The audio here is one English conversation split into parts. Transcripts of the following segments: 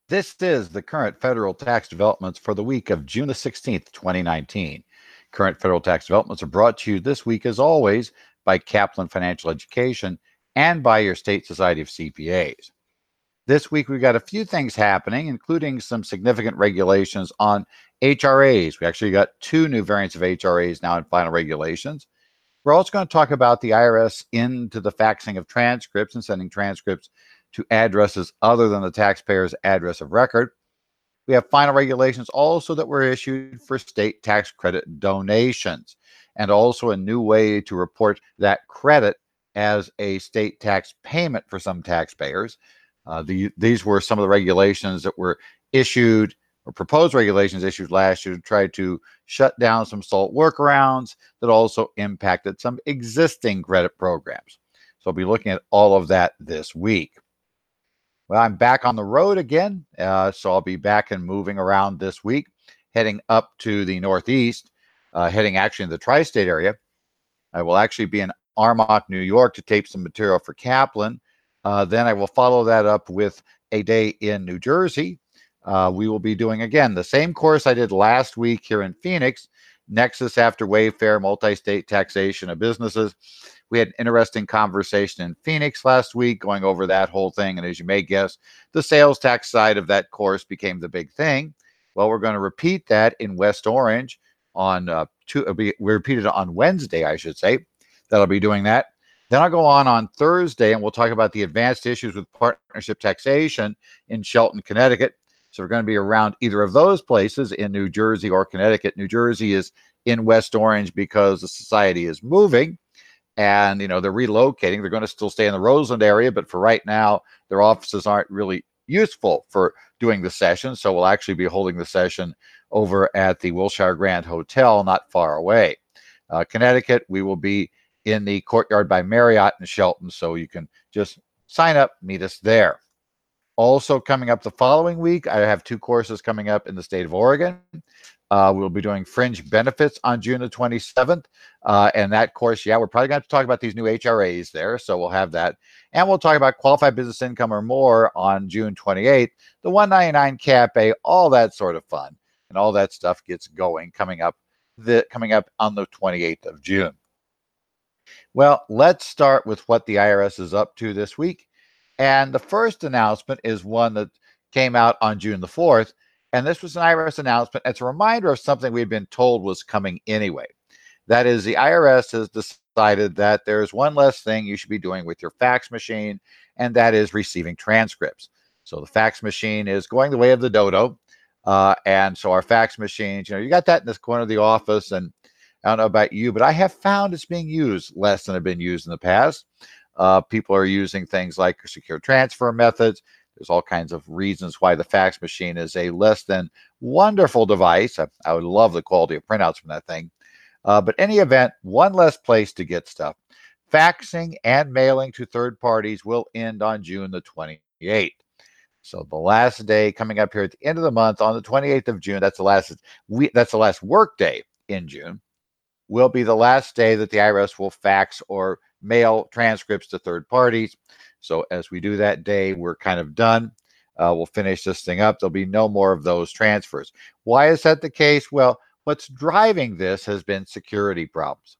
This is the current federal tax developments for the week of June the 16th, 2019. Current federal tax developments are brought to you this week, as always, by Kaplan Financial Education and by your state society of CPAs. This week, we've got a few things happening, including some significant regulations on HRAs. We actually got two new variants of HRAs now in final regulations. We're also going to talk about the IRS into the faxing of transcripts and sending transcripts to addresses other than the taxpayer's address of record. We have final regulations also that were issued for state tax credit donations, and also a new way to report that credit as a state tax payment for some taxpayers. These were some of the regulations that were issued, or proposed regulations issued last year, to try to shut down some SALT workarounds that also impacted some existing credit programs. So I'll be looking at all of that this week. Well, I'm back on the road again, so I'll be back and moving around this week, heading up to the Northeast, heading actually in the tri-state area. I will actually be in Armonk, New York to tape some material for Kaplan. Then I will follow that up with a day in New Jersey. We will be doing, again, the same course I did last week here in Phoenix, Nexus After Wayfair, Multi-State Taxation of Businesses. We had an interesting conversation in Phoenix last week going over that whole thing. And as you may guess, the sales tax side of that course became the big thing. Well, we're going to repeat that in West Orange on we repeated it on Wednesday, I should say. That'll be doing that. Then I'll go on Thursday, and we'll talk about the advanced issues with partnership taxation in Shelton, Connecticut. So we're going to be around either of those places in New Jersey or Connecticut. New Jersey is in West Orange because the society is moving, and they're relocating. They're going to still stay in the Roseland area, but for right now, their offices aren't really useful for doing the session. So we'll actually be holding the session over at the Wilshire Grand Hotel, not far away. Connecticut, we will be in the Courtyard by Marriott in Shelton, so you can just sign up, meet us there. Also coming up the following week, I have two courses coming up in the state of Oregon. We'll be doing fringe benefits on June the 27th. And that course, we're probably going to have to talk about these new HRAs there. So we'll have that. And we'll talk about qualified business income or more on June 28th, the 199 CAPA, all that sort of fun. And all that stuff gets going coming up on the 28th of June. Well, let's start with what the IRS is up to this week. And the first announcement is one that came out on June the 4th. And this was an IRS announcement. It's a reminder of something we had been told was coming anyway. That is, the IRS has decided that there's one less thing you should be doing with your fax machine, and that is receiving transcripts. So the fax machine is going the way of the dodo. And so our fax machines, you got that in this corner of the office, and I don't know about you, but I have found it's being used less than it's been used in the past. People are using things like secure transfer methods. There's all kinds of reasons why the fax machine is a less than wonderful device. I would love the quality of printouts from that thing. But any event, one less place to get stuff. Faxing and mailing to third parties will end on June the 28th. So the last day coming up here at the end of the month on the 28th of June, that's the last work day in June, will be the last day that the IRS will fax or mail transcripts to third parties. So as we do that day, we're kind of done. We'll finish this thing up. There'll be no more of those transfers. Why is that the case? Well, what's driving this has been security problems.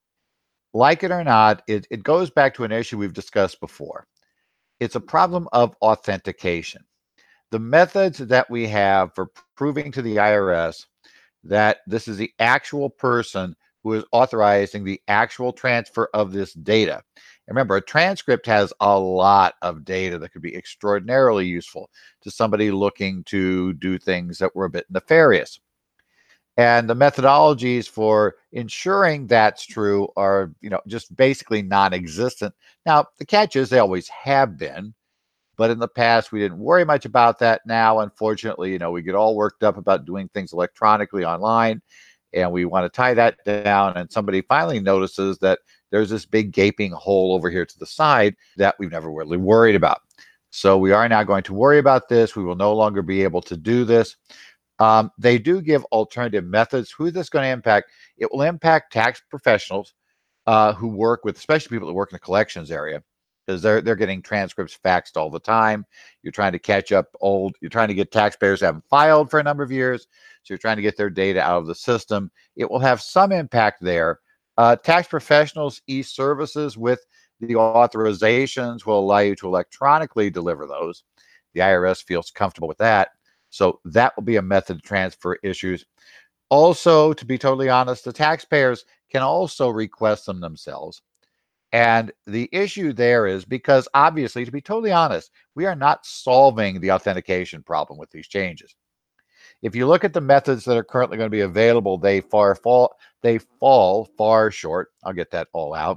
Like it or not, it goes back to an issue we've discussed before. It's a problem of authentication. The methods that we have for proving to the IRS that this is the actual person who is authorizing the actual transfer of this data. And remember, a transcript has a lot of data that could be extraordinarily useful to somebody looking to do things that were a bit nefarious. And the methodologies for ensuring that's true are, just basically non-existent. Now, the catch is they always have been, but in the past, we didn't worry much about that. Now, unfortunately, we get all worked up about doing things electronically online, and we want to tie that down. And somebody finally notices that there's this big gaping hole over here to the side that we've never really worried about. So we are now going to worry about this. We will no longer be able to do this. They do give alternative methods. Who is this going to impact? It will impact tax professionals who work with, especially people that work in the collections area. because they're getting transcripts faxed all the time. You're trying to catch up you're trying to get taxpayers who haven't filed for a number of years, so you're trying to get their data out of the system. It will have some impact there. Tax professionals e-services with the authorizations will allow you to electronically deliver those. The IRS feels comfortable with that, so that will be a method to transfer issues. Also, to be totally honest, the taxpayers can also request them themselves. And the issue there is because, obviously, to be totally honest, we are not solving the authentication problem with these changes. If you look at the methods that are currently going to be available, they fall far short. I'll get that all out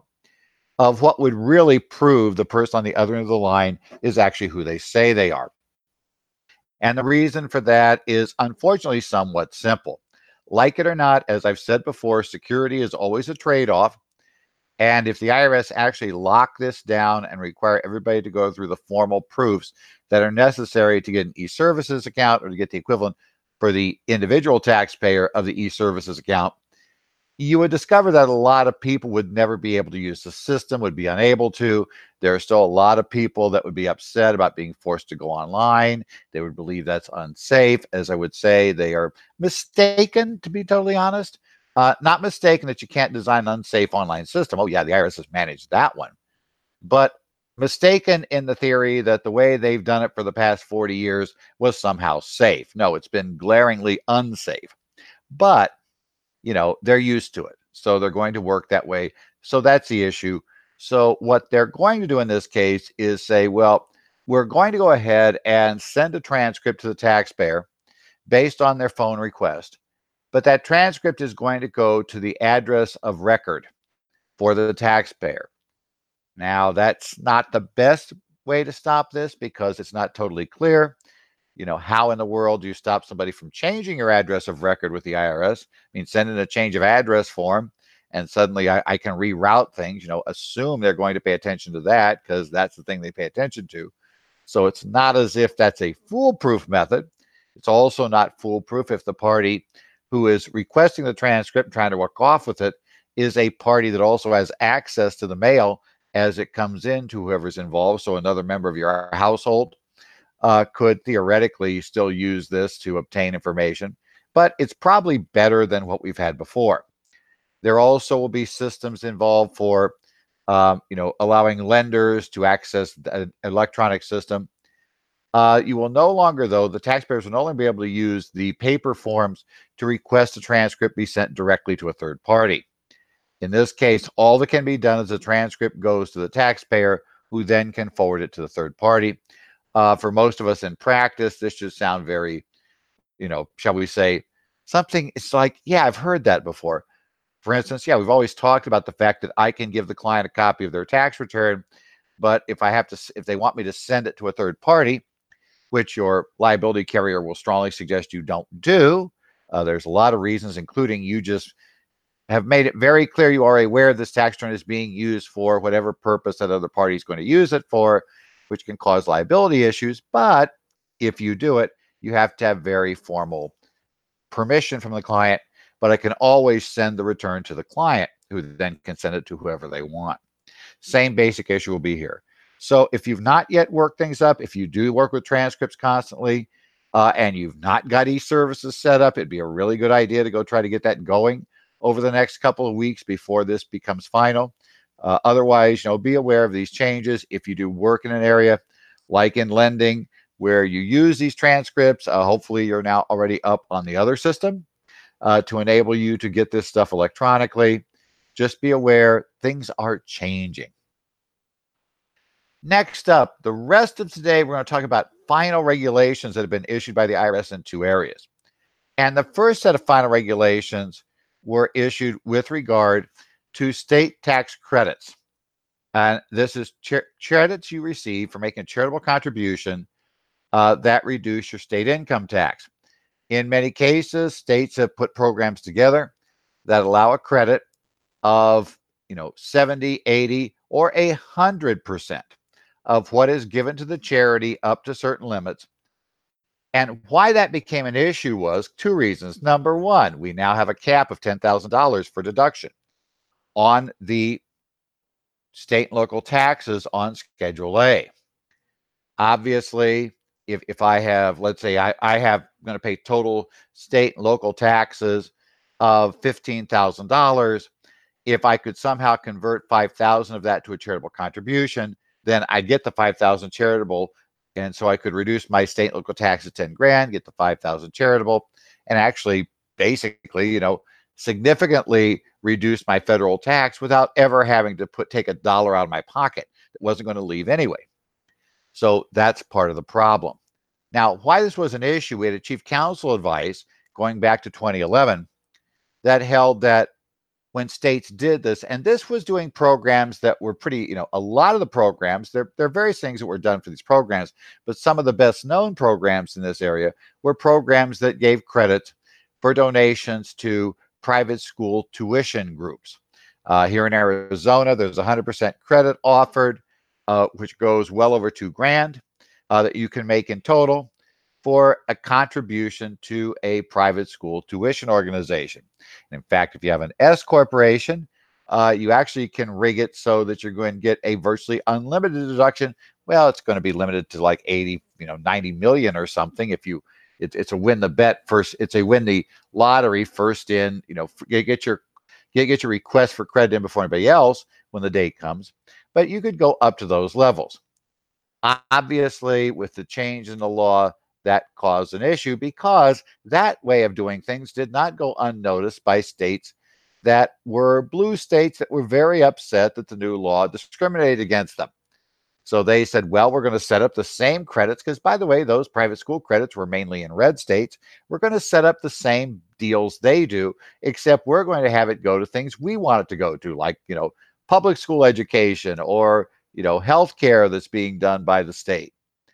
of what would really prove the person on the other end of the line is actually who they say they are. And the reason for that is unfortunately somewhat simple. Like it or not, as I've said before, security is always a trade-off. And if the IRS actually lock this down and require everybody to go through the formal proofs that are necessary to get an e-services account or to get the equivalent for the individual taxpayer of the e-services account, you would discover that a lot of people would never be able to use the system, would be unable to. There are still a lot of people that would be upset about being forced to go online. They would believe that's unsafe. As I would say, they are mistaken, to be totally honest. Not mistaken that you can't design an unsafe online system. Oh, yeah, the IRS has managed that one. But mistaken in the theory that the way they've done it for the past 40 years was somehow safe. No, it's been glaringly unsafe. But they're used to it. So they're going to work that way. So that's the issue. So what they're going to do in this case is say, well, we're going to go ahead and send a transcript to the taxpayer based on their phone request. But that transcript is going to go to the address of record for the taxpayer. Now, that's not the best way to stop this because it's not totally clear. How in the world do you stop somebody from changing your address of record with the IRS? I mean, send in a change of address form and suddenly I can reroute things, assume they're going to pay attention to that because that's the thing they pay attention to. So it's not as if that's a foolproof method. It's also not foolproof if the party who is requesting the transcript and trying to work off with it is a party that also has access to the mail as it comes in to whoever's involved. So another member of your household could theoretically still use this to obtain information, but it's probably better than what we've had before. There also will be systems involved for, allowing lenders to access an electronic system. You will no longer, though, the taxpayers will no longer be able to use the paper forms to request a transcript be sent directly to a third party. In this case, all that can be done is the transcript goes to the taxpayer, who then can forward it to the third party. For most of us in practice, this should sound very, shall we say, something. It's like, yeah, I've heard that before. For instance, yeah, we've always talked about the fact that I can give the client a copy of their tax return, but if they want me to send it to a third party, which your liability carrier will strongly suggest you don't do, there's a lot of reasons, including you just have made it very clear you are aware this tax return is being used for whatever purpose that other party is going to use it for, which can cause liability issues. But if you do it, you have to have very formal permission from the client. But I can always send the return to the client, who then can send it to whoever they want. Same basic issue will be here. So if you've not yet worked things up, if you do work with transcripts constantly, and you've not got e-services set up, it'd be a really good idea to go try to get that going over the next couple of weeks before this becomes final. Otherwise, be aware of these changes. If you do work in an area like in lending where you use these transcripts, hopefully you're now already up on the other system to enable you to get this stuff electronically. Just be aware things are changing. Next up, the rest of today, we're going to talk about final regulations that have been issued by the IRS in two areas. And the first set of final regulations were issued with regard to state tax credits. And this is credits you receive for making a charitable contribution that reduce your state income tax. In many cases, states have put programs together that allow a credit of 70, 80, or 100% of what is given to the charity up to certain limits. And why that became an issue was two reasons. Number one, we now have a cap of $10,000 for deduction on the state and local taxes on Schedule A. Obviously, if I have, let's say I have going to pay total state and local taxes of $15,000, if I could somehow convert 5,000 of that to a charitable contribution, then I'd get the 5,000 charitable. And so I could reduce my state and local tax to 10 grand, get the 5,000 charitable, and actually basically, significantly reduce my federal tax without ever having to take $1 out of my pocket that wasn't going to leave anyway. So that's part of the problem. Now, why this was an issue, we had a chief counsel advice going back to 2011 that held that when states did this, and this was doing programs that were pretty, a lot of the programs, there are various things that were done for these programs, but some of the best known programs in this area were programs that gave credit for donations to private school tuition groups. Here in Arizona, there's 100% credit offered, which goes well over $2,000 that you can make in total for a contribution to a private school tuition organization. And in fact, if you have an S corporation, you actually can rig it so that you're going to get a virtually unlimited deduction. Well, it's going to be limited to like 80, 90 million or something. It's a win the bet first. It's a win the lottery first in. Get your request for credit in before anybody else when the date comes. But you could go up to those levels. Obviously, with the change in the law, that caused an issue because that way of doing things did not go unnoticed by states that were blue states that were very upset that the new law discriminated against them. So they said, well, we're going to set up the same credits because, by the way, those private school credits were mainly in red states. We're going to set up the same deals they do, except we're going to have it go to things we want it to go to, like, public school education or, healthcare that's being done by the state.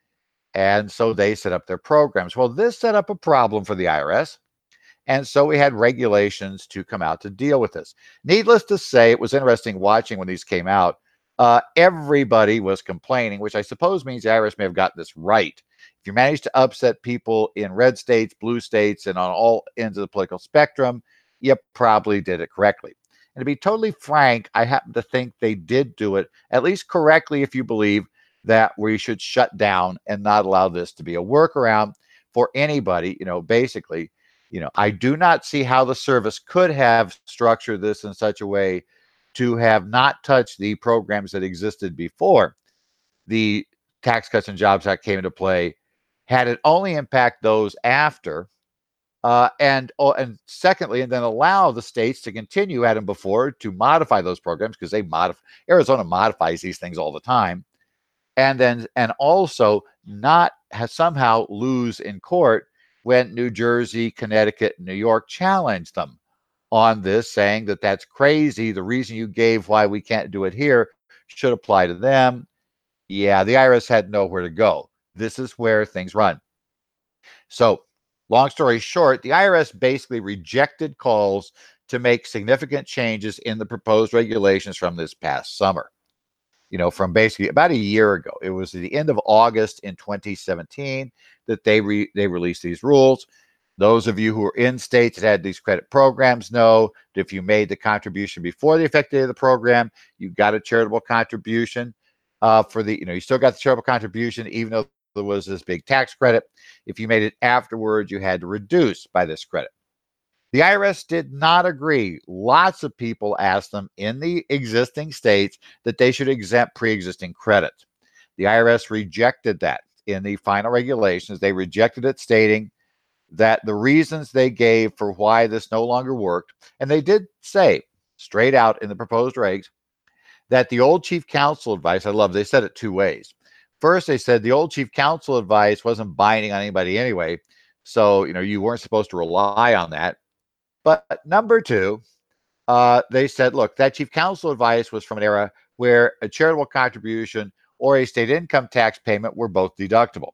And so they set up their programs. Well, this set up a problem for the IRS. And so we had regulations to come out to deal with this. Needless to say, it was interesting watching when these came out. Everybody was complaining, which I suppose means the IRS may have gotten this right. If you manage to upset people in red states, blue states, and on all ends of the political spectrum, you probably did it correctly. And to be totally frank, I happen to think they did do it at least correctly if you believe that we should shut down and not allow this to be a workaround for anybody. Basically, I do not see how the service could have structured this in such a way to have not touched the programs that existed before the Tax Cuts and Jobs Act came into play, had it only impact those after, and secondly, and then allow the states to continue had them before to modify those programs because Arizona modifies these things all the time. And also not somehow lose in court when New Jersey, Connecticut, and New York challenged them on this, saying that that's crazy. The reason you gave why we can't do it here should apply to them. Yeah, the IRS had nowhere to go. This is where things run. So, long story short, the IRS basically rejected calls to make significant changes in the proposed regulations from this past summer. From basically about a year ago. It was at the end of August in 2017 that they released these rules. Those of you who are in states that had these credit programs know that if you made the contribution before the effective date of the program, you got a charitable contribution you still got the charitable contribution, even though there was this big tax credit. If you made it afterwards, you had to reduce by this credit. The IRS did not agree. Lots of people asked them in the existing states that they should exempt pre-existing credits. The IRS rejected that in the final regulations. They rejected it, stating that the reasons they gave for why this no longer worked, and they did say straight out in the proposed regs that the old chief counsel advice, they said it two ways. First, they said the old chief counsel advice wasn't binding on anybody anyway, so you weren't supposed to rely on that. But number two, they said, look, that chief counsel advice was from an era where a charitable contribution or a state income tax payment were both deductible.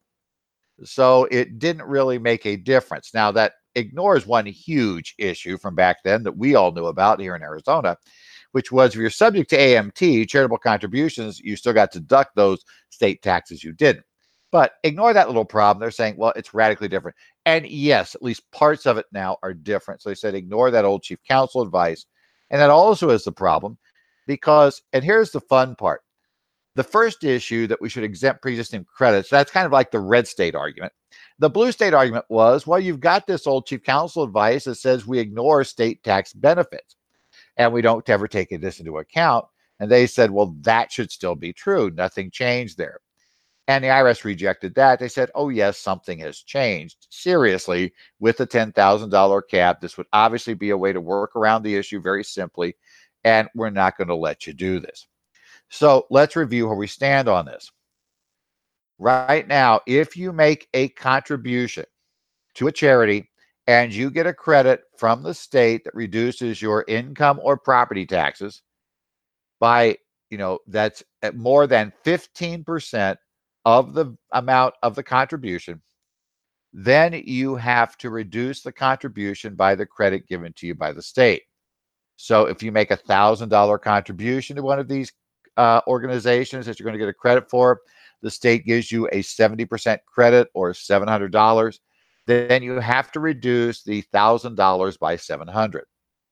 So it didn't really make a difference. Now, that ignores one huge issue from back then that we all knew about here in Arizona, which was if you're subject to AMT, charitable contributions, you still got to deduct those state taxes you didn't. But ignore that little problem. They're saying, well, it's radically different. And yes, at least parts of it now are different. So they said, ignore that old chief counsel advice. And that also is the problem because, and here's the fun part, the first issue that we should exempt pre-existing credits, that's kind of like the red state argument. The blue state argument was, well, you've got this old chief counsel advice that says we ignore state tax benefits and we don't ever take this into account. And they said, well, that should still be true. Nothing changed there. And the IRS rejected that. They said, oh, yes, something has changed. Seriously, with the $10,000 cap, this would obviously be a way to work around the issue very simply, and we're not going to let you do this. So let's review where we stand on this. Right now, if you make a contribution to a charity and you get a credit from the state that reduces your income or property taxes by, that's at more than 15% of the amount of the contribution, then you have to reduce the contribution by the credit given to you by the state. So if you make $1,000 contribution to one of these organizations that you're going to get a credit for, the state gives you a 70% credit or $700. Then you have to reduce the $1,000 by $700.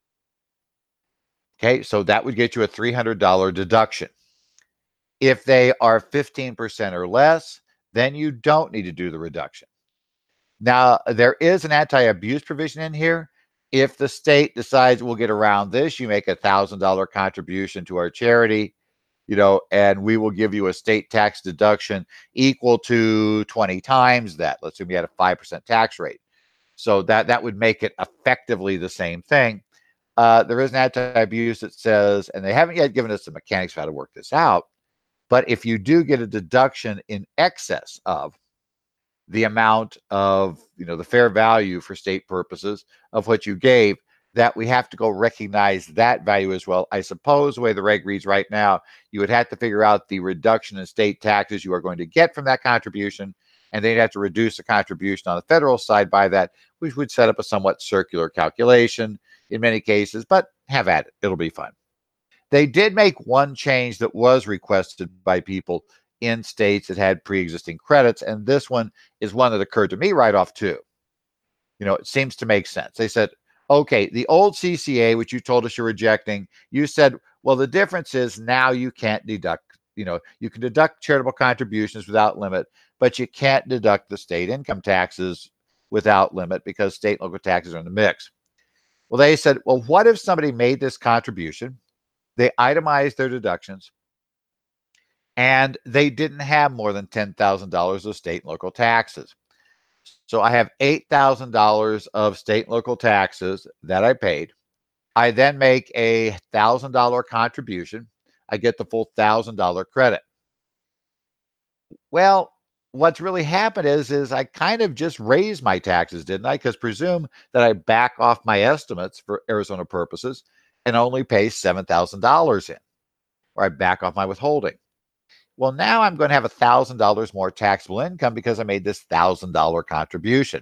Okay, so that would get you a $300 deduction. If they are 15% or less, then you don't need to do the reduction. Now, there is an anti-abuse provision in here. If the state decides we'll get around this, you make a $1,000 contribution to our charity, and we will give you a state tax deduction equal to 20 times that. Let's assume you had a 5% tax rate. So that would make it effectively the same thing. There is an anti-abuse that says, and they haven't yet given us the mechanics of how to work this out, but if you do get a deduction in excess of the amount of, the fair value for state purposes of what you gave, that we have to go recognize that value as well. I suppose the way the reg reads right now, you would have to figure out the reduction in state taxes you are going to get from that contribution, and then you'd have to reduce the contribution on the federal side by that, which would set up a somewhat circular calculation in many cases, but have at it. It'll be fun. They did make one change that was requested by people in states that had pre-existing credits, and this one is one that occurred to me right off too. It seems to make sense. They said, okay, the old CCA, which you told us you're rejecting, you said, well, the difference is now you can't deduct, you can deduct charitable contributions without limit, but you can't deduct the state income taxes without limit because state and local taxes are in the mix. Well, they said, well, what if somebody made this contribution, they itemized their deductions, and they didn't have more than $10,000 of state and local taxes? So I have $8,000 of state and local taxes that I paid. I then make a $1,000 contribution. I get the full $1,000 credit. Well, what's really happened is I kind of just raised my taxes, didn't I? Because presume that I back off my estimates for Arizona purposes and only pay $7,000 in, or I back off my withholding. Well, now I'm going to have $1,000 more taxable income because I made this $1,000 contribution.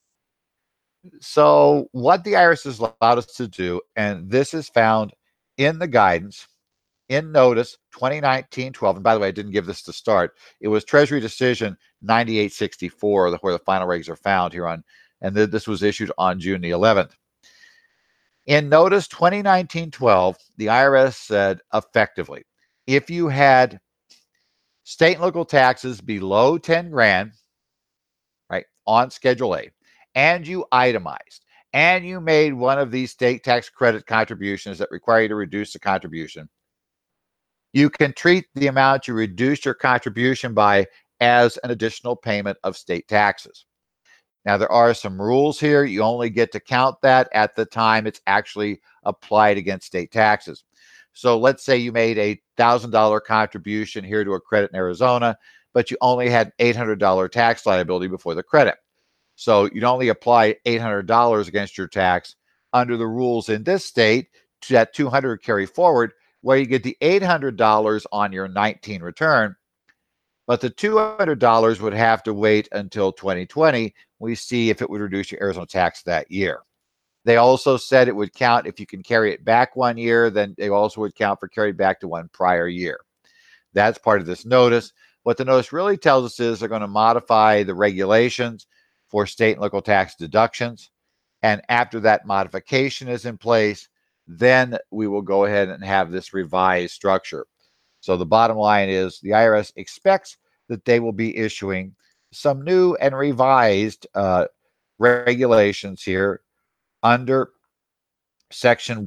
So what the IRS has allowed us to do, and this is found in the guidance, in notice 2019-12, and by the way, I didn't give this to start. It was Treasury Decision 9864, where the final regs are found here on, and this was issued on June the 11th. In notice 2019-12, the IRS said effectively, if you had state and local taxes below 10 grand, right, on Schedule A, and you itemized, and you made one of these state tax credit contributions that require you to reduce the contribution, you can treat the amount you reduced your contribution by as an additional payment of state taxes. Now, there are some rules here. You only get to count that at the time it's actually applied against state taxes. So let's say you made a $1,000 contribution here to a credit in Arizona, but you only had $800 tax liability before the credit. So you'd only apply $800 against your tax under the rules in this state to that $200 carry forward, where you get the $800 on your 19 return, but the $200 would have to wait until 2020. We see if it would reduce your Arizona tax that year. They also said it would count if you can carry it back 1 year, then they also would count for carried back to one prior year. That's part of this notice. What the notice really tells us is they're going to modify the regulations for state and local tax deductions. And after that modification is in place, then we will go ahead and have this revised structure. So the bottom line is the IRS expects that they will be issuing some new and revised regulations here under Section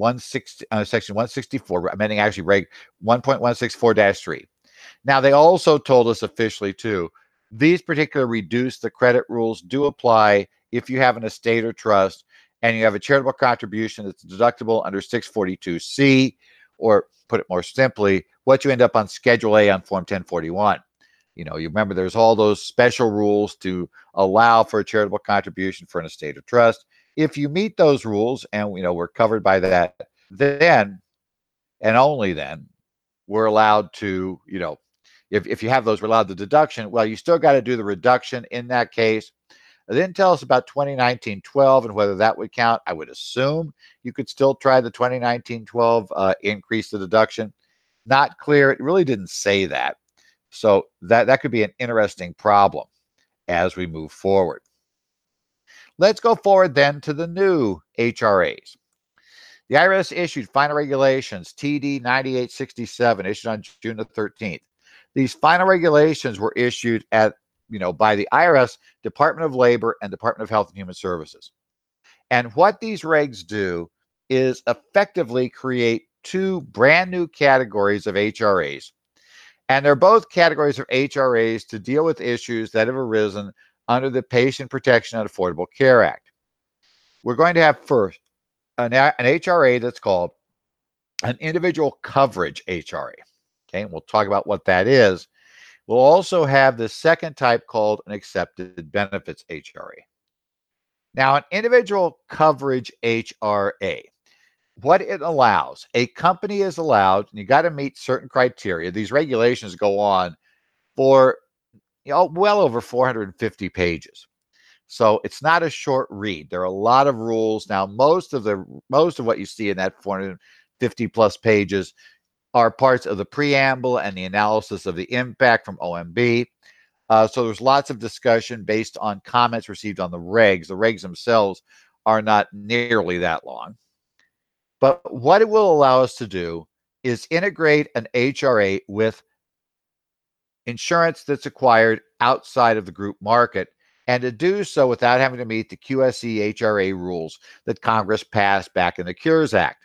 164, amending actually Reg 1.164-3. Now, they also told us officially, too, these particular reduce the credit rules do apply if you have an estate or trust and you have a charitable contribution that's deductible under 642C, or put it more simply, what you end up on Schedule A on Form 1041. You remember there's all those special rules to allow for a charitable contribution for an estate or trust. If you meet those rules, and we're covered by that, then and only then we're allowed to, if you have those, we're allowed the deduction. Well, you still got to do the reduction in that case. Then tell us about 2019-12 and whether that would count. I would assume you could still try the 2019-12 increase the deduction. Not clear. It really didn't say that. So that could be an interesting problem as we move forward. Let's go forward then to the new HRAs. The IRS issued final regulations, TD 9867, issued on June the 13th. These final regulations were issued by the IRS, Department of Labor, and Department of Health and Human Services. And what these regs do is effectively create two brand new categories of HRAs. And they're both categories of HRAs to deal with issues that have arisen under the Patient Protection and Affordable Care Act. We're going to have first an HRA that's called an individual coverage HRA. Okay, and we'll talk about what that is. We'll also have the second type called an accepted benefits HRA. Now, an individual coverage HRA, what it allows, a company is allowed, and you got to meet certain criteria. These regulations go on for well over 450 pages. So it's not a short read. There are a lot of rules. Now, most of what you see in that 450 plus pages are parts of the preamble and the analysis of the impact from OMB. So there's lots of discussion based on comments received on the regs. The regs themselves are not nearly that long. But what it will allow us to do is integrate an HRA with insurance that's acquired outside of the group market, and to do so without having to meet the QSE HRA rules that Congress passed back in the Cures Act.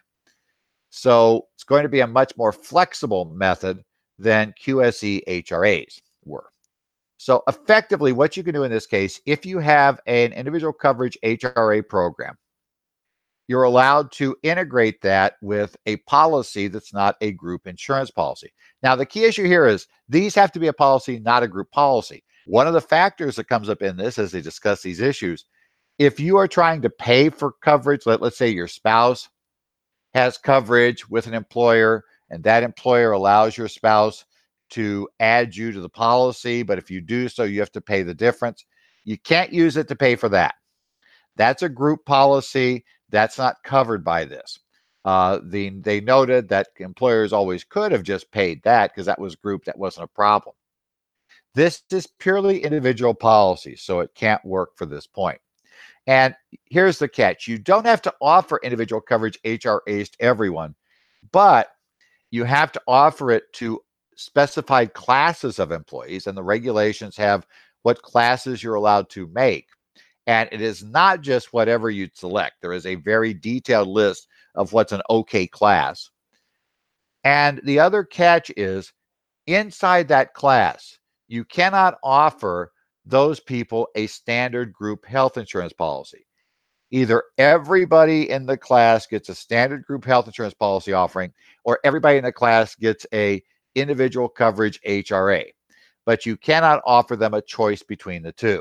So it's going to be a much more flexible method than QSE HRAs were. So effectively, what you can do in this case, if you have an individual coverage HRA program, you're allowed to integrate that with a policy that's not a group insurance policy. Now, the key issue here is these have to be a policy, not a group policy. One of the factors that comes up in this as they discuss these issues, if you are trying to pay for coverage, let's say your spouse has coverage with an employer, and that employer allows your spouse to add you to the policy, but if you do so, you have to pay the difference. You can't use it to pay for that. That's a group policy. That's not covered by this. They noted that employers always could have just paid that because that was group. That wasn't a problem. This is purely individual policy, so it can't work for this point. And here's the catch. You don't have to offer individual coverage HRAs to everyone, but you have to offer it to specified classes of employees, and the regulations have what classes you're allowed to make. And it is not just whatever you select. There is a very detailed list of what's an okay class. And the other catch is inside that class, you cannot offer those people a standard group health insurance policy. Either everybody in the class gets a standard group health insurance policy offering, or everybody in the class gets a individual coverage HRA. But you cannot offer them a choice between the two.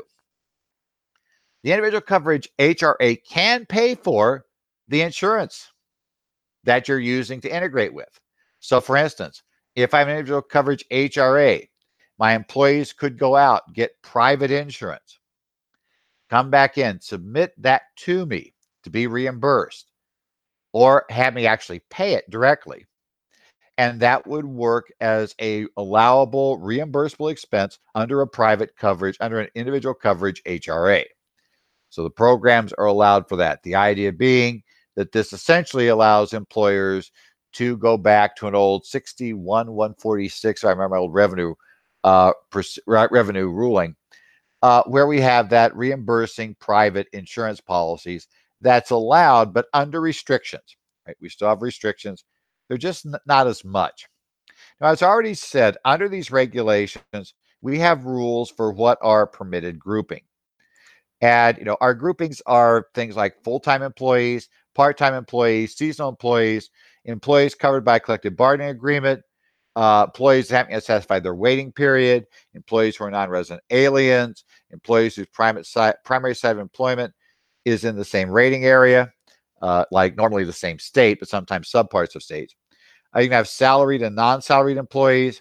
The individual coverage HRA can pay for the insurance that you're using to integrate with. So for instance, if I have an individual coverage HRA, my employees could go out, get private insurance, come back in, submit that to me to be reimbursed, or have me actually pay it directly. And that would work as a allowable reimbursable expense under a private coverage, under an individual coverage HRA. So the programs are allowed for that. The idea being that this essentially allows employers to go back to an old 61-146, I remember my old revenue ruling, where we have that reimbursing private insurance policies that's allowed, but under restrictions. Right? We still have restrictions. They're just not as much. Now, as I already said, under these regulations, we have rules for what are permitted grouping. And our groupings are things like full-time employees, part-time employees, seasonal employees, employees covered by a collective bargaining agreement, employees having satisfied their waiting period, employees who are non-resident aliens, employees whose primary site of employment is in the same rating area, like normally the same state, but sometimes subparts of states. You can have salaried and non-salaried employees,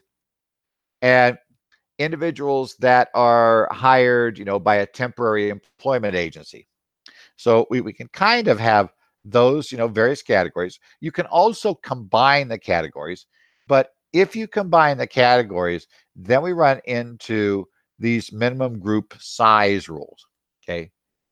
and individuals that are hired, by a temporary employment agency. So we can kind of have those, various categories. You can also combine the categories, but if you combine the categories, then we run into these minimum group size rules, okay?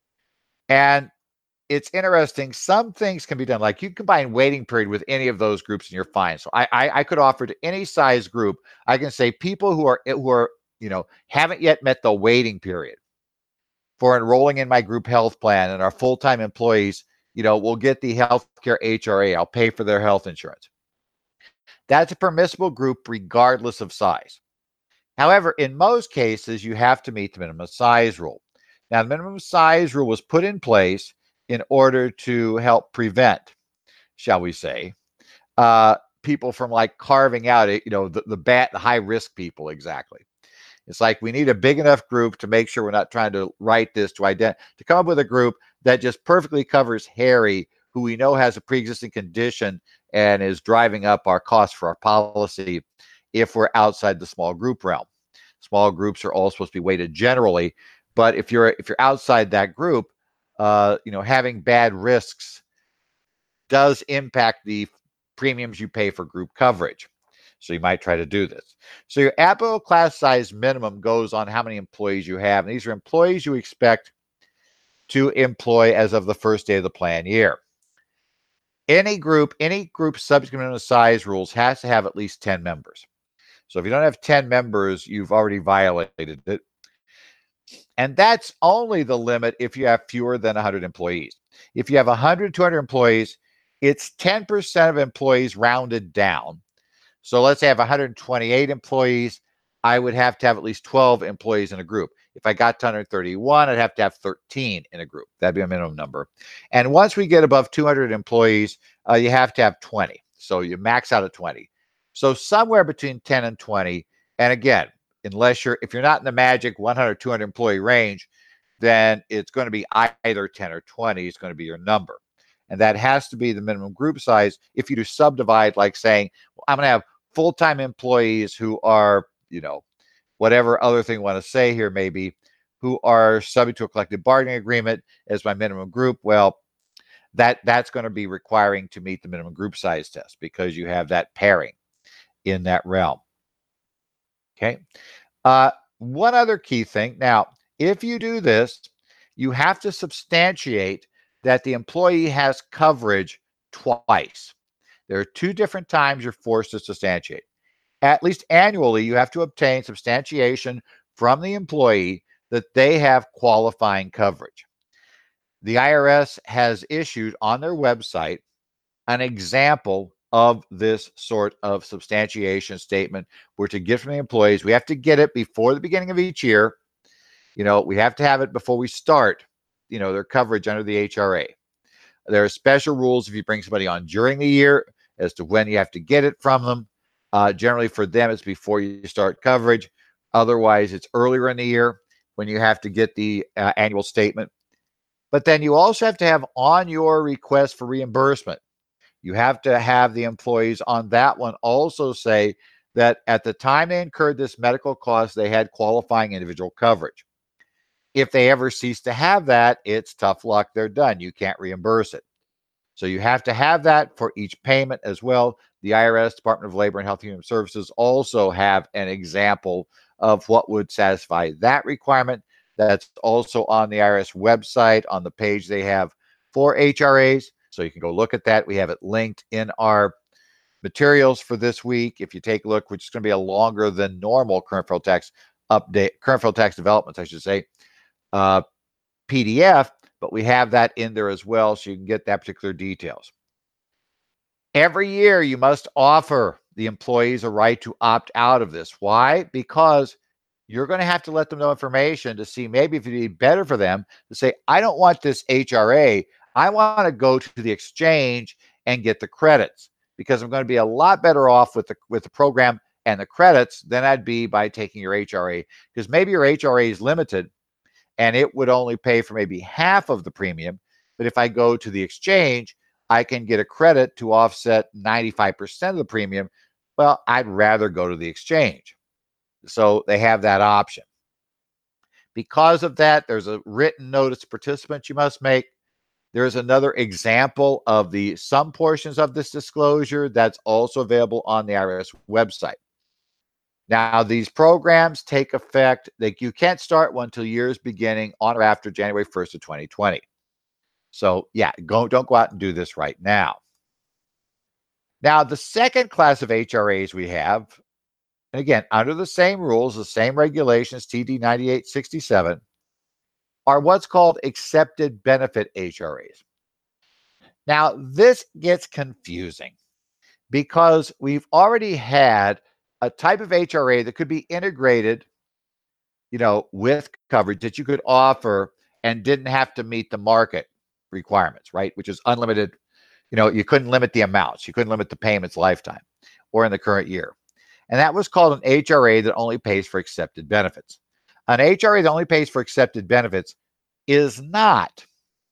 And it's interesting. Some things can be done, like you combine waiting period with any of those groups and you're fine. So I could offer to any size group, I can say people who are haven't yet met the waiting period for enrolling in my group health plan and are full-time employees, will get the healthcare HRA. I'll pay for their health insurance. That's a permissible group regardless of size. However, in most cases, you have to meet the minimum size rule. Now, the minimum size rule was put in place in order to help prevent, shall we say, people from like carving out, the high risk people. Exactly. It's like we need a big enough group to make sure we're not trying to write this to come up with a group that just perfectly covers Harry, who we know has a pre-existing condition and is driving up our costs for our policy if we're outside the small group realm. Small groups are all supposed to be weighted generally, but if you're outside that group, having bad risks does impact the premiums you pay for group coverage. So you might try to do this. So your applicable class size minimum goes on how many employees you have. And these are employees you expect to employ as of the first day of the plan year. Any group subject to minimum size rules has to have at least 10 members. So if you don't have 10 members, you've already violated it. And that's only the limit if you have fewer than 100 employees. If you have 100, 200 employees, it's 10% of employees rounded down. So let's say I have 128 employees. I would have to have at least 12 employees in a group. If I got to 131, I'd have to have 13 in a group. That'd be a minimum number. And once we get above 200 employees, you have to have 20. So you max out at 20. So somewhere between 10 and 20. And again, if you're not in the magic 100, 200 employee range, then it's going to be either 10 or 20. It's going to be your number. And that has to be the minimum group size. If you do subdivide, like saying, well, I'm going to have full-time employees who are, whatever other thing you want to say here, maybe, who are subject to a collective bargaining agreement as my minimum group. Well, that's going to be requiring to meet the minimum group size test because you have that pairing in that realm. Okay. One other key thing. Now, if you do this, you have to substantiate that the employee has coverage twice. There are two different times you're forced to substantiate. At least annually, you have to obtain substantiation from the employee that they have qualifying coverage. The IRS has issued on their website an example of this sort of substantiation statement we're to get from the employees. We have to get it before the beginning of each year. We have to have it before we start, their coverage under the HRA. There are special rules if you bring somebody on during the year as to when you have to get it from them. Generally for them, it's before you start coverage. Otherwise, it's earlier in the year when you have to get the annual statement. But then you also have to have on your request for reimbursement, you have to have the employees on that one also say that at the time they incurred this medical cost, they had qualifying individual coverage. If they ever cease to have that, it's tough luck. They're done. You can't reimburse it. So you have to have that for each payment as well. The IRS, Department of Labor and Health and Human Services also have an example of what would satisfy that requirement. That's also on the IRS website on the page they have for HRAs. So you can go look at that. We have it linked in our materials for this week. If you take a look, which is going to be a longer than normal current federal tax update, current federal tax developments, I should say, PDF, but we have that in there as well, so you can get that particular details. Every year, you must offer the employees a right to opt out of this. Why? Because you're going to have to let them know information to see maybe if it'd be better for them to say, I don't want this HRA. I want to go to the exchange and get the credits because I'm going to be a lot better off with the program and the credits than I'd be by taking your HRA, because maybe your HRA is limited and it would only pay for maybe half of the premium. But if I go to the exchange, I can get a credit to offset 95% of the premium. Well, I'd rather go to the exchange. So they have that option. Because of that, there's a written notice to participants you must make. There's another example of some portions of this disclosure that's also available on the IRS website. Now, these programs take effect, you can't start one until years beginning on or after January 1st of 2020. So yeah, don't go out and do this right now. Now, the second class of HRAs we have, and again, under the same rules, the same regulations, TD 9867, are what's called accepted benefit HRAs. Now, this gets confusing because we've already had a type of HRA that could be integrated, with coverage that you could offer and didn't have to meet the market requirements, right? Which is unlimited. You couldn't limit the amounts. You couldn't limit the payments lifetime or in the current year. And that was called an HRA that only pays for accepted benefits. An HRA that only pays for accepted benefits is not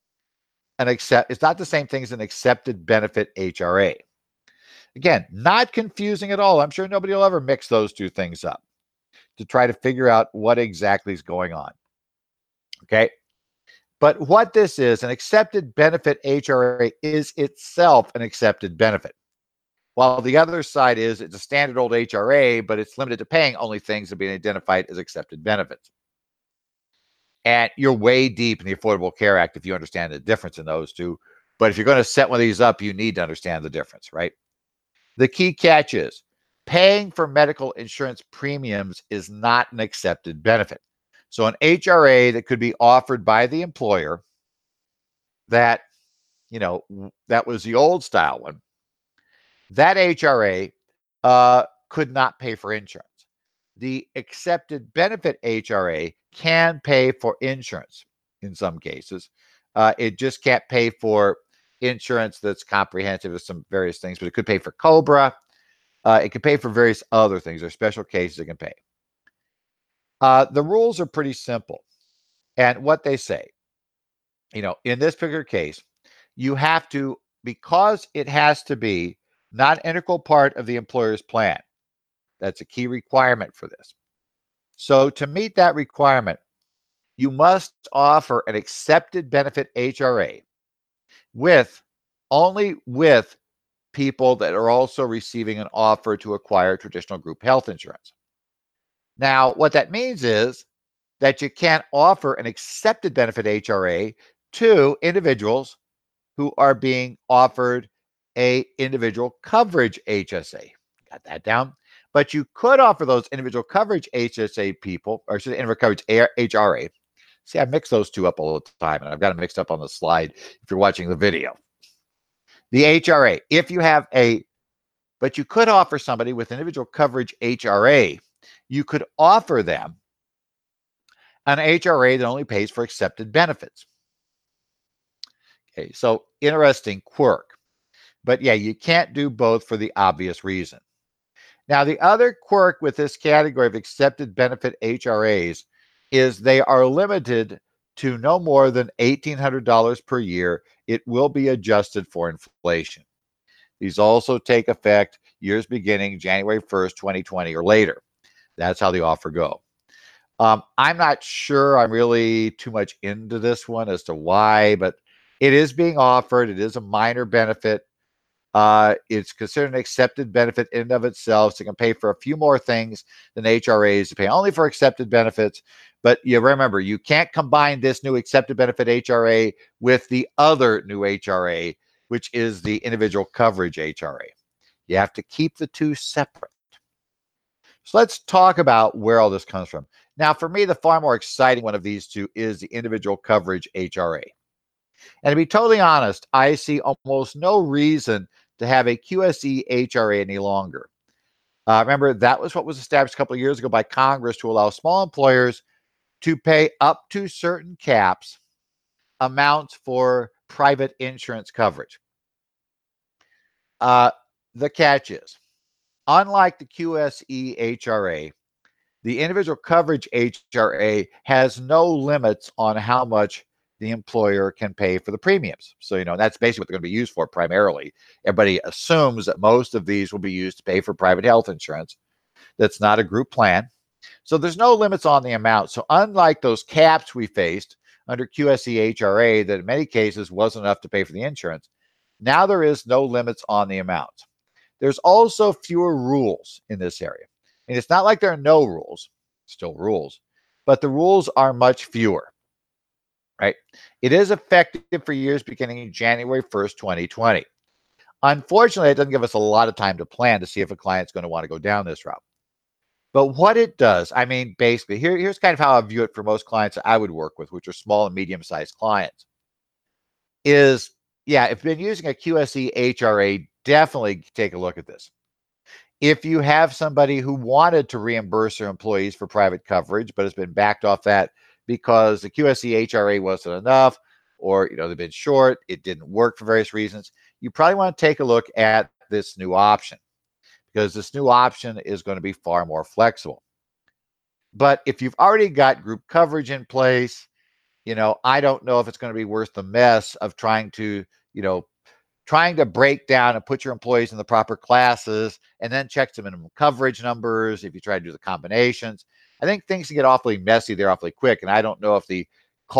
it's not the same thing as an accepted benefit HRA. Again, not confusing at all. I'm sure nobody will ever mix those two things up to try to figure out what exactly is going on. Okay. But what this is, an accepted benefit HRA is itself an accepted benefit. While the other side is it's a standard old HRA, but it's limited to paying only things that are being identified as accepted benefits. And you're way deep in the Affordable Care Act if you understand the difference in those two. But if you're going to set one of these up, you need to understand the difference, right? The key catch is paying for medical insurance premiums is not an accepted benefit. So an HRA that could be offered by the employer that was the old style one, that HRA could not pay for insurance. The accepted benefit HRA can pay for insurance in some cases. It just can't pay for insurance that's comprehensive of some various things, but it could pay for COBRA. It could pay for various other things. There are special cases it can pay. The rules are pretty simple. And what they say, in this particular case, you have to, because it has to be not an integral part of the employer's plan. That's a key requirement for this. So to meet that requirement, you must offer an accepted benefit HRA only with people that are also receiving an offer to acquire traditional group health insurance. Now, what that means is that you can't offer an accepted benefit HRA to individuals who are being offered a individual coverage HSA. Got that down? But you could offer those individual coverage HSA people, or should individual coverage HRA. See, I mix those two up all the time, and I've got them mixed up on the slide if you're watching the video. The HRA, but you could offer somebody with individual coverage HRA, you could offer them an HRA that only pays for accepted benefits. Okay, so interesting quirk. But yeah, you can't do both for the obvious reason. Now, the other quirk with this category of accepted benefit HRAs is they are limited to no more than $1,800 per year. It will be adjusted for inflation. These also take effect years beginning January 1st, 2020 or later. That's how the offer go. I'm not sure I'm really too much into this one as to why, but it is being offered. It is a minor benefit. It's considered an accepted benefit in and of itself. So it can pay for a few more things than HRAs. You pay only for accepted benefits. But you remember, you can't combine this new accepted benefit HRA with the other new HRA, which is the individual coverage HRA. You have to keep the two separate. So let's talk about where all this comes from. Now, for me, the far more exciting one of these two is the individual coverage HRA. And to be totally honest, I see almost no reason to have a QSE HRA any longer. Remember, that was what was established a couple of years ago by Congress to allow small employers to pay up to certain caps amounts for private insurance coverage. The catch is, unlike the QSE HRA, the individual coverage HRA has no limits on how much the employer can pay for the premiums. So, that's basically what they're going to be used for primarily. Everybody assumes that most of these will be used to pay for private health insurance. That's not a group plan. So there's no limits on the amount. So unlike those caps we faced under QSE HRA that in many cases wasn't enough to pay for the insurance, now there is no limits on the amount. There's also fewer rules in this area. And it's not like there are no rules, still rules, but the rules are much fewer, right? It is effective for years beginning January 1st, 2020. Unfortunately, it doesn't give us a lot of time to plan to see if a client's going to want to go down this route. But what it does, basically, here's kind of how I view it for most clients I would work with, which are small and medium-sized clients, is, if you've been using a QSE HRA, definitely take a look at this. If you have somebody who wanted to reimburse their employees for private coverage, but has been backed off that because the QSE HRA wasn't enough, or they've been short, it didn't work for various reasons, you probably want to take a look at this new option, because this new option is going to be far more flexible. But if you've already got group coverage in place, I don't know if it's going to be worth the mess of trying to break down and put your employees in the proper classes and then check the minimum coverage numbers if you try to do the combinations. I think things can get awfully messy there awfully quick. And I don't know if the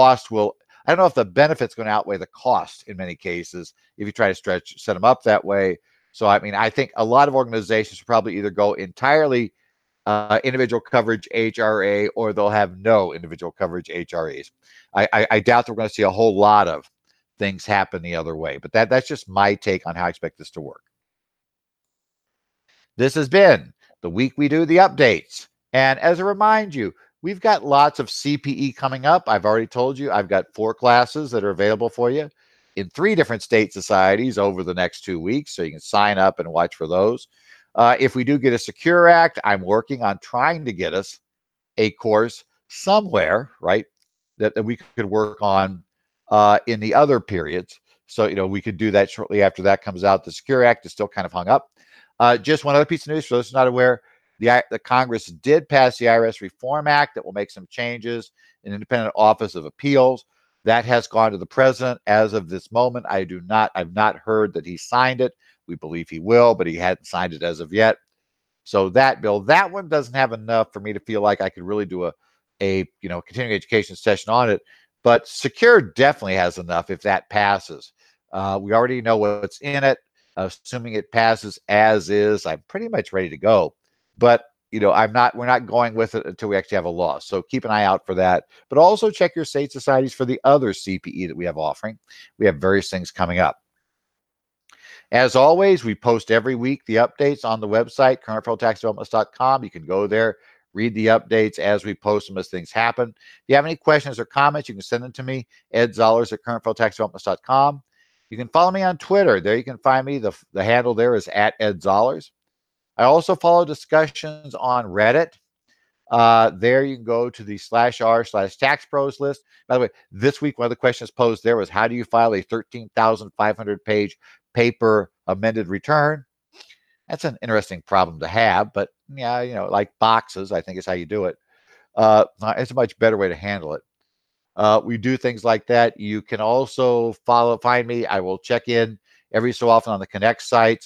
benefit's going to outweigh the cost in many cases if you try to set them up that way. So, I think a lot of organizations will probably either go entirely individual coverage HRA, or they'll have no individual coverage HRAs. I doubt that we're going to see a whole lot of things happen the other way, but that's just my take on how I expect this to work. This has been the week we do the updates. And as a remind you, we've got lots of CPE coming up. I've already told you I've got 4 classes that are available for you in 3 different state societies over the next 2 weeks. So you can sign up and watch for those. If we do get a Secure Act, I'm working on trying to get us a course somewhere, right, that we could work on in the other periods. So, we could do that shortly after that comes out. The Secure Act is still kind of hung up. Just one other piece of news for those who are not aware, the Congress did pass the IRS Reform Act that will make some changes in Independent Office of Appeals. That has gone to the president as of this moment. I've not heard that he signed it. We believe he will, but he hadn't signed it as of yet. So that bill, that one doesn't have enough for me to feel like I could really do a continuing education session on it. But Secure definitely has enough if that passes. We already know what's in it. Assuming it passes as is, I'm pretty much ready to go. But we're not going with it until we actually have a law. So keep an eye out for that. But also check your state societies for the other CPE that we have offering. We have various things coming up. As always, we post every week the updates on the website, currentfederaltaxdevelopments.com. You can go there, read the updates as we post them as things happen. If you have any questions or comments, you can send them to me, Ed Zollars at currentfederaltaxdevelopments.com. You can follow me on Twitter. There you can find me. The handle there is at Ed Zollars. I also follow discussions on Reddit. There you can go to the /r/taxpros list. By the way, this week, one of the questions posed there was, how do you file a 13,500 page paper amended return? That's an interesting problem to have, but like boxes, I think is how you do it. It's a much better way to handle it. We do things like that. You can also find me. I will check in every so often on the Connect site,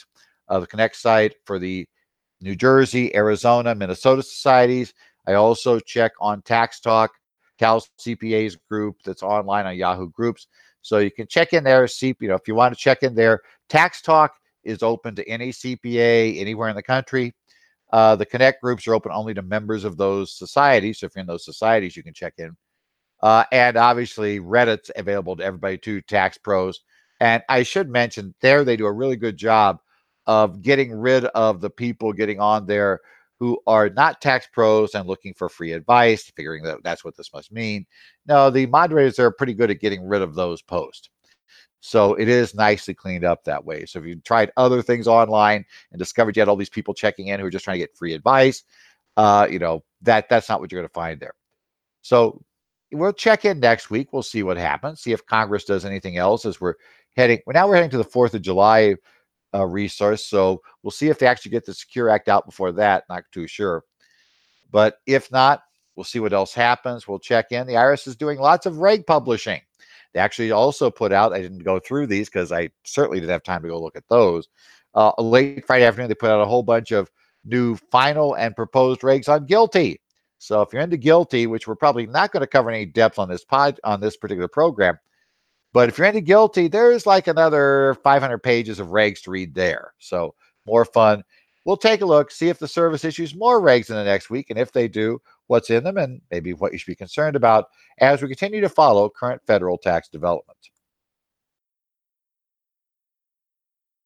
for the New Jersey, Arizona, Minnesota societies. I also check on Tax Talk, Cal CPA's group that's online on Yahoo Groups. So you can check in there, see, if you want to check in there. Tax Talk is open to any CPA anywhere in the country. The Connect groups are open only to members of those societies. So if you're in those societies, you can check in. And obviously, Reddit's available to everybody too, Tax Pros. And I should mention there, they do a really good job of getting rid of the people getting on there who are not tax pros and looking for free advice, figuring that that's what this must mean. No, the moderators are pretty good at getting rid of those posts. So it is nicely cleaned up that way. So if you tried other things online and discovered you had all these people checking in who are just trying to get free advice, that's not what you're going to find there. So we'll check in next week. We'll see what happens. See if Congress does anything else as we're heading. Now we're heading to the 4th of July resource. So we'll see if they actually get the Secure Act out before that. Not too sure. But if not, we'll see what else happens. We'll check in. The IRS is doing lots of reg publishing. They actually also put out, I didn't go through these because I certainly didn't have time to go look at those. Late Friday afternoon, they put out a whole bunch of new final and proposed regs on GILTI. So if you're into GILTI, which we're probably not going to cover in any depth on this particular program, but if you're into GILTI, there's like another 500 pages of regs to read there. So more fun. We'll take a look, see if the service issues more regs in the next week, and if they do, what's in them and maybe what you should be concerned about as we continue to follow current federal tax development.